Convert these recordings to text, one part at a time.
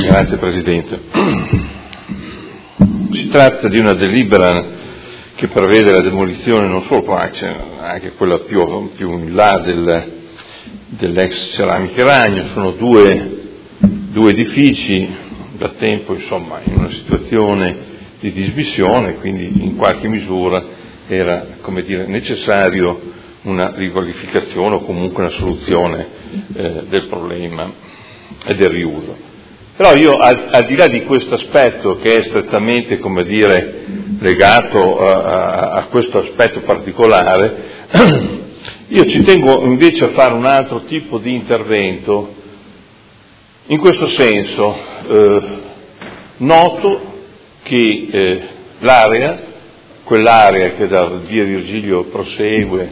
Grazie Presidente. Si tratta di una delibera che prevede la demolizione non solo Praxi, anche quella più in là dell'ex Ceramiche Ragno. Sono due edifici da tempo insomma in una situazione di dismissione, quindi in qualche misura era necessario una riqualificazione o comunque una soluzione del problema e del riuso. Però io al di là di questo aspetto che è strettamente legato a questo aspetto particolare, io ci tengo invece a fare un altro tipo di intervento. In questo senso noto che quell'area che da via Virgilio prosegue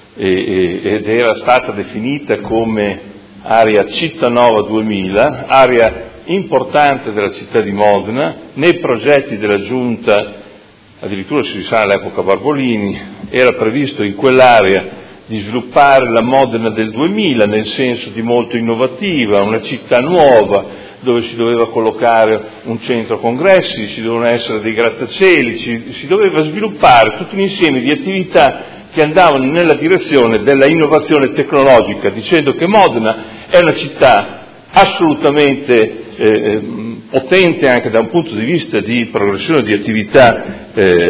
ed era stata definita come area Cittanova 2000, area importante della città di Modena, nei progetti della Giunta, addirittura si risale all'epoca Barbolini, era previsto in quell'area di sviluppare la Modena del 2000 nel senso di molto innovativa, una città nuova dove si doveva collocare un centro congressi, ci dovevano essere dei grattacieli, si doveva sviluppare tutto un insieme di attività che andavano nella direzione della innovazione tecnologica, dicendo che Modena è una città assolutamente potente anche da un punto di vista di progressione di attività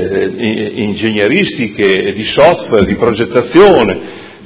ingegneristiche, di software, di progettazione,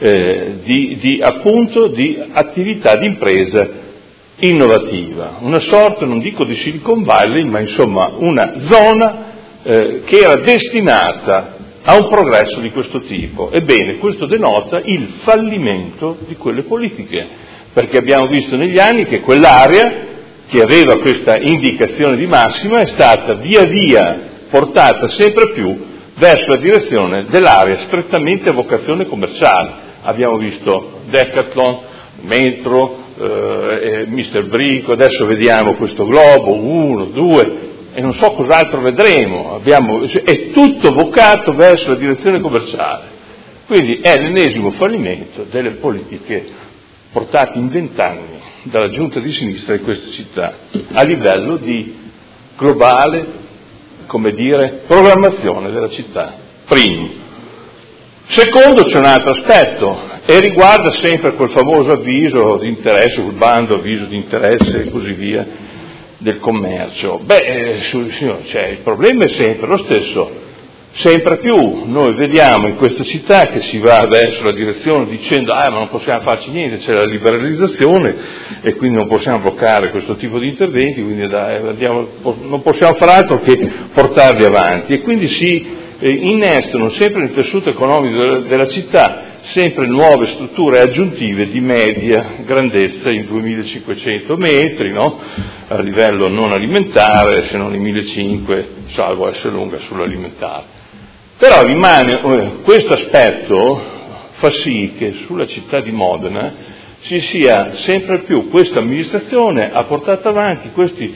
di attività di impresa innovativa, una sorta, non dico di Silicon Valley, ma insomma una zona che era destinata a un progresso di questo tipo. Ebbene, questo denota il fallimento di quelle politiche, perché abbiamo visto negli anni che quell'area che aveva questa indicazione di massima è stata via via portata sempre più verso la direzione dell'area strettamente a vocazione commerciale. Abbiamo visto Decathlon, Metro, Mr. Brico, adesso vediamo questo Globo, 1, 2, e non so cos'altro vedremo. È tutto vocato verso la direzione commerciale. Quindi è l'ennesimo fallimento delle politiche portate in 20 anni dalla giunta di sinistra di questa città, a livello di globale, programmazione della città. Primo. Secondo, c'è un altro aspetto, e riguarda sempre quel famoso avviso di interesse, quel bando avviso di interesse e così via del commercio. Il problema è sempre lo stesso. Sempre più noi vediamo in questa città che si va verso la direzione dicendo ma non possiamo farci niente, c'è la liberalizzazione e quindi non possiamo bloccare questo tipo di interventi, quindi non possiamo fare altro che portarli avanti, e quindi si innestano sempre nel tessuto economico della città sempre nuove strutture aggiuntive di media grandezza in 2500 metri, a livello non alimentare, se non i 1500, salvo essere lunga sull'alimentare. Però rimane questo aspetto, fa sì che sulla città di Modena ci sia sempre più questa amministrazione ha portato avanti questi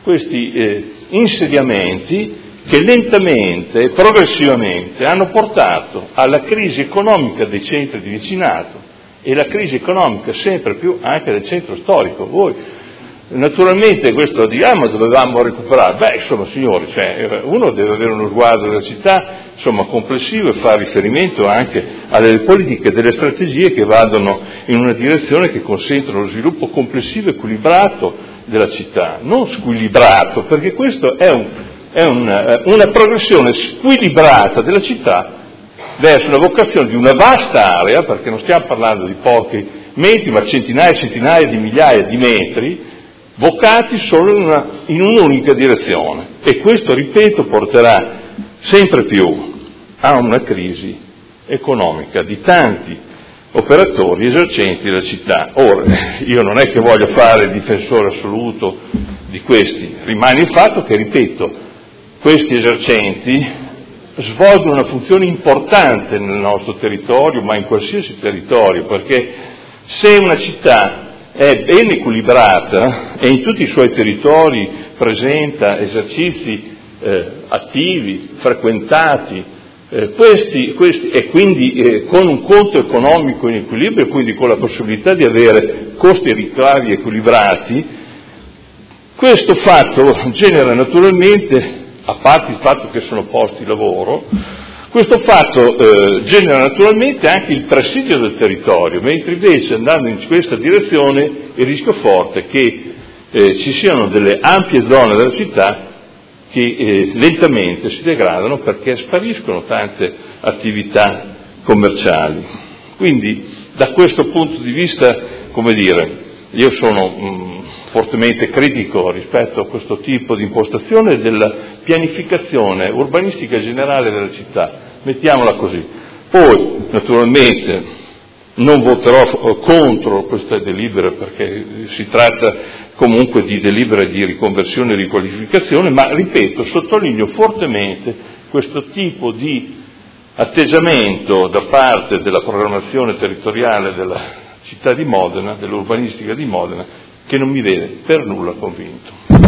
insediamenti che lentamente e progressivamente hanno portato alla crisi economica dei centri di vicinato e la crisi economica sempre più anche del centro storico. Voi naturalmente questo ma dovevamo recuperare. Signori, uno deve avere uno sguardo della città complessivo e fare riferimento anche alle politiche, delle strategie che vadano in una direzione che consentono lo sviluppo complessivo e equilibrato della città, non squilibrato, perché questo è una progressione squilibrata della città verso la vocazione di una vasta area, perché non stiamo parlando di pochi metri, ma centinaia e centinaia di migliaia di metri, vocati solo in un'unica direzione. E questo, ripeto, porterà sempre più a una crisi economica di tanti operatori esercenti della città. Ora, io non è che voglio fare il difensore assoluto di questi, rimane il fatto che, ripeto, questi esercenti svolgono una funzione importante nel nostro territorio, ma in qualsiasi territorio, perché se una città è ben equilibrata e in tutti i suoi territori presenta esercizi attivi, frequentati, e quindi con un conto economico in equilibrio, quindi con la possibilità di avere costi e ricavi equilibrati, Questo fatto genera naturalmente, a parte il fatto che sono posti di lavoro, questo fatto genera naturalmente anche il presidio del territorio, mentre invece andando in questa direzione il rischio forte è che ci siano delle ampie zone della città che lentamente si degradano perché spariscono tante attività commerciali. Quindi da questo punto di vista, come dire, io sono fortemente critico rispetto a questo tipo di impostazione della pianificazione urbanistica generale della città, mettiamola così. Poi, naturalmente, non voterò contro questa delibera perché si tratta comunque di delibera di riconversione e riqualificazione, ma, ripeto, sottolineo fortemente questo tipo di atteggiamento da parte della programmazione territoriale della città di Modena, dell'urbanistica di Modena, che non mi vede per nulla convinto.